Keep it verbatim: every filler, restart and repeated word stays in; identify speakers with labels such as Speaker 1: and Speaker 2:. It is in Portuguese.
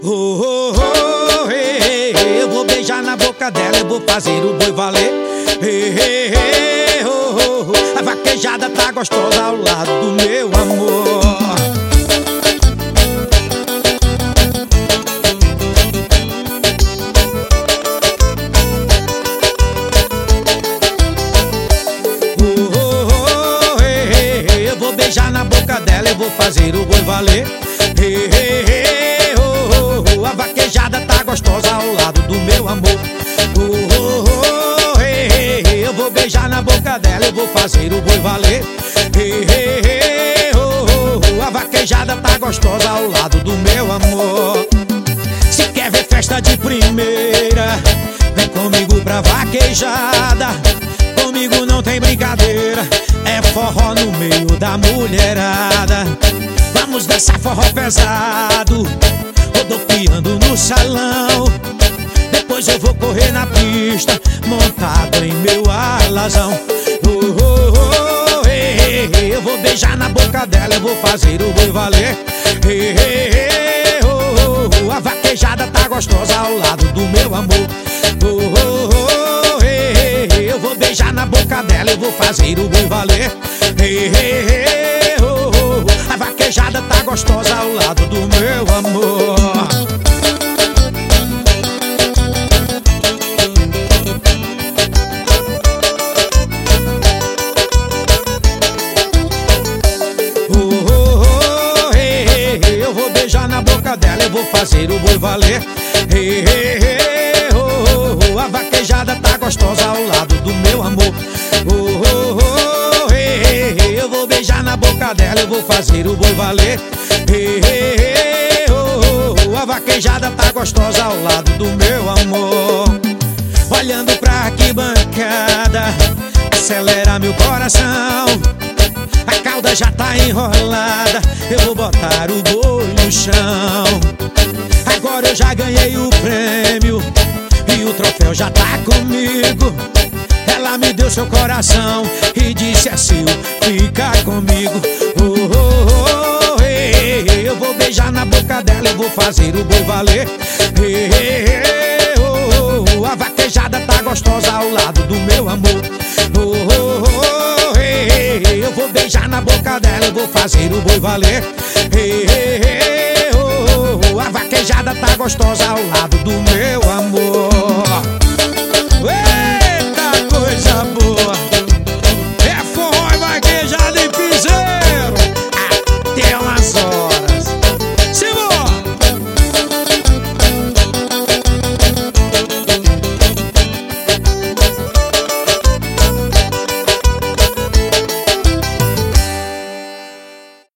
Speaker 1: Oh, oh, oh, hey, hey, eu vou beijar na boca dela, eu vou fazer o boi valer. Hey, hey, hey, oh, oh, oh. A vaquejada tá gostosa ao lado do meu amor. Oh, oh, oh, hey, hey, hey, eu vou beijar na boca dela, eu vou fazer o boi valer. Hey, hey, hey, oh, oh, oh. A vaquejada tá gostosa ao lado do meu amor. Oh, oh, oh, hey, hey, hey, eu vou beijar na boca dela, eu vou fazer o boi valer. Hey, hey, hey, oh, oh, oh. A vaquejada tá gostosa ao lado do meu amor. Se quer ver festa de primeira, vem comigo pra vaquejada. Comigo não tem brincadeira, é forró no meio da mulherada. Vamos dançar forró pesado, rodopiando no salão. Depois eu vou correr na pista, montado em meu alazão. Oh, oh, oh, hey, hey, hey, eu vou beijar na boca dela, eu vou fazer o boi valer. Hey, hey, hey, oh, oh, oh. A vaquejada tá gostosa ao lado do meu amor. Oh, oh, oh, hey, hey, eu vou beijar na boca dela, eu vou fazer o boi valer. Hey, hey, hey, oh, oh, oh. A vaquejada tá gostosa ao lado do meu amor. Oh, oh, oh, hey, hey, hey, eu vou beijar na boca dela, eu vou fazer o boi valer. Hey, hey, hey, oh, oh, oh. A vaquejada tá gostosa ao lado do meu amor. Oh, oh, oh, hey, hey, eu vou beijar na boca dela, eu vou fazer o boi valer. Hey, hey, hey, oh, oh, oh. A vaquejada tá gostosa ao lado do meu amor. Olhando pra arquibancada, acelera meu coração. A cauda já tá enrolada, eu vou botar o boi no chão. Agora eu já ganhei o prêmio e o troféu já tá comigo. Ela me deu seu coração e disse assim: fica comigo. Oh, oh, oh, hey, hey, eu vou beijar na boca dela, eu vou fazer o boi valer. Hey, hey, hey, oh, oh, a vaquejada tá gostosa ao lado do meu amor. Oh, oh, oh, hey, hey, eu vou beijar na boca dela, eu vou fazer o boi valer. Hey, hey, hey, oh, oh, a vaquejada tá gostosa ao lado do meu